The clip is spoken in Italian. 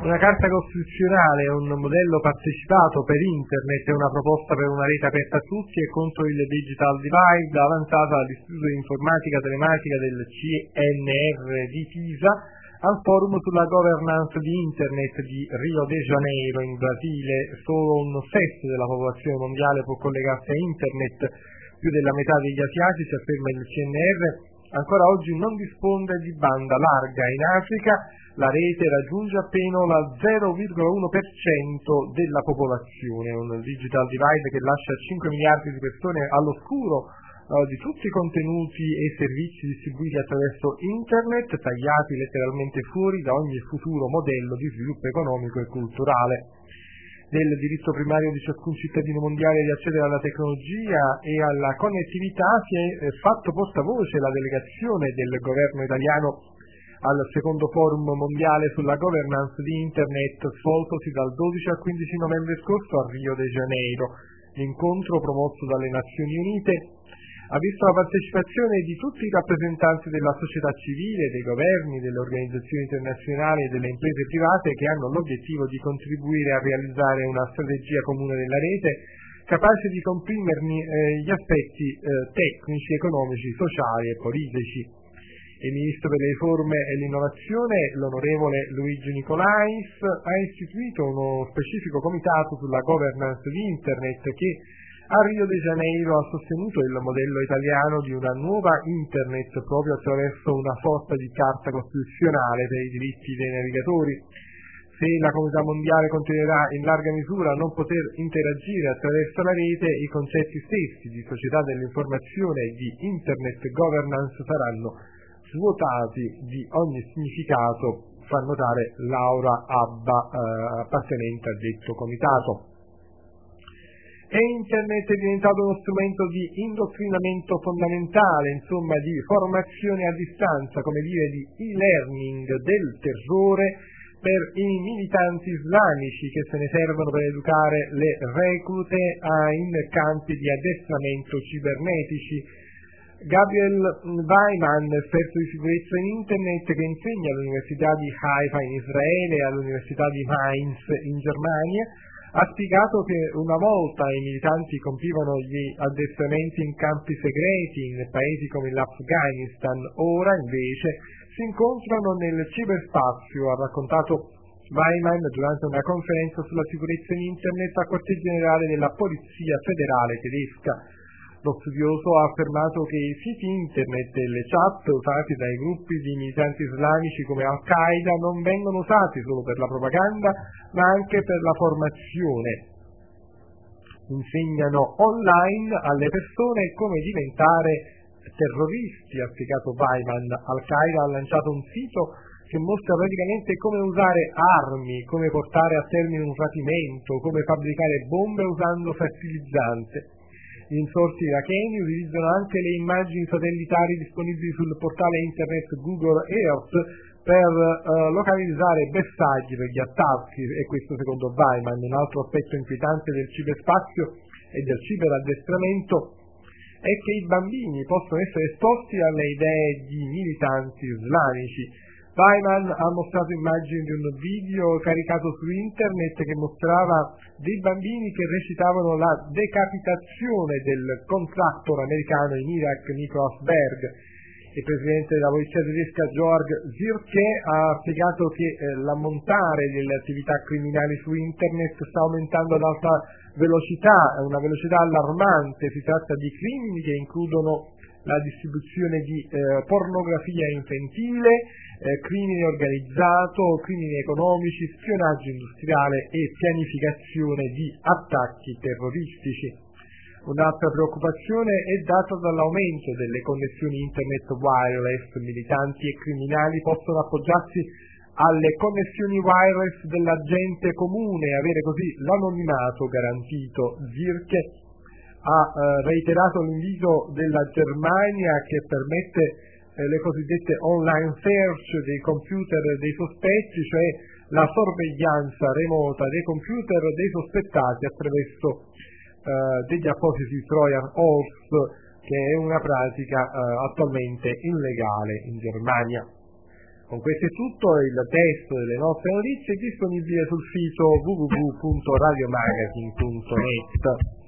Una carta costituzionale è un modello partecipato per internet, è una proposta per una rete aperta a tutti e contro il digital divide avanzata dall'Istituto di Informatica e Telematica del CNR di Pisa al forum sulla governance di internet di Rio de Janeiro in Brasile. Solo un sesto della popolazione mondiale può collegarsi a internet, più della metà degli asiatici, afferma il CNR, ancora oggi non dispone di banda larga. In Africa la rete raggiunge appena la 0,1% della popolazione, un digital divide che lascia 5 miliardi di persone all'oscuro di tutti i contenuti e servizi distribuiti attraverso internet, tagliati letteralmente fuori da ogni futuro modello di sviluppo economico e culturale. Del diritto primario di ciascun cittadino mondiale di accedere alla tecnologia e alla connettività si è fatto portavoce la delegazione del governo italiano al secondo forum mondiale sulla governance di internet svoltosi dal 12 al 15 novembre scorso a Rio de Janeiro. L'incontro, promosso dalle Nazioni Unite, ha visto la partecipazione di tutti i rappresentanti della società civile, dei governi, delle organizzazioni internazionali e delle imprese private che hanno l'obiettivo di contribuire a realizzare una strategia comune della rete capace di comprimerne gli aspetti tecnici, economici, sociali e politici. Il Ministro per le Riforme e l'Innovazione, l'onorevole Luigi Nicolais, ha istituito uno specifico comitato sulla governance di Internet che a Rio de Janeiro ha sostenuto il modello italiano di una nuova Internet proprio attraverso una sorta di carta costituzionale per i diritti dei navigatori. Se la comunità mondiale continuerà in larga misura a non poter interagire attraverso la rete, i concetti stessi di società dell'informazione e di Internet governance saranno svuotati di ogni significato, fa notare Laura Abba, appartenente a detto comitato. E Internet è diventato uno strumento di indottrinamento fondamentale, insomma di formazione a distanza, come dire di e-learning del terrore per i militanti islamici che se ne servono per educare le reclute in campi di addestramento cibernetici. Gabriel Weimann, esperto di sicurezza in Internet che insegna all'Università di Haifa in Israele e all'Università di Mainz in Germania, ha spiegato che una volta i militanti compivano gli addestramenti in campi segreti in paesi come l'Afghanistan, ora invece si incontrano nel ciberspazio, ha raccontato Weimann durante una conferenza sulla sicurezza in Internet a quartier generale della Polizia Federale tedesca. Lo studioso ha affermato che i siti internet e le chat usati dai gruppi di militanti islamici come Al-Qaeda non vengono usati solo per la propaganda, ma anche per la formazione. Insegnano online alle persone come diventare terroristi, ha spiegato Weimann. Al-Qaeda ha lanciato un sito che mostra praticamente come usare armi, come portare a termine un rapimento, come fabbricare bombe usando fertilizzante. Gli insorsi iracheni utilizzano anche le immagini satellitari disponibili sul portale internet Google Earth per localizzare bersagli per gli attacchi, e questo secondo Weimann. Un altro aspetto inquietante del ciberspazio e del ciberaddestramento è che i bambini possono essere esposti alle idee di militanti islamici. Weimann ha mostrato immagini di un video caricato su internet che mostrava dei bambini che recitavano la decapitazione del contractor americano in Iraq Nicholas Berg. Il presidente della polizia tedesca Georg Zirke ha spiegato che l'ammontare delle attività criminali su internet sta aumentando ad alta velocità, una velocità allarmante. Si tratta di crimini che includono la distribuzione di pornografia infantile, crimine organizzato, crimini economici, spionaggio industriale e pianificazione di attacchi terroristici. Un'altra preoccupazione è data dall'aumento delle connessioni internet wireless. Militanti e criminali possono appoggiarsi alle connessioni wireless della gente comune e avere così l'anonimato garantito. Zirke ha reiterato l'invito della Germania che permette le cosiddette online search dei computer dei sospetti, cioè la sorveglianza remota dei computer dei sospettati attraverso degli appositi Trojan horse, che è una pratica attualmente illegale in Germania. Con questo è tutto, il testo delle nostre notizie è disponibile sul sito www.radiomagazine.net.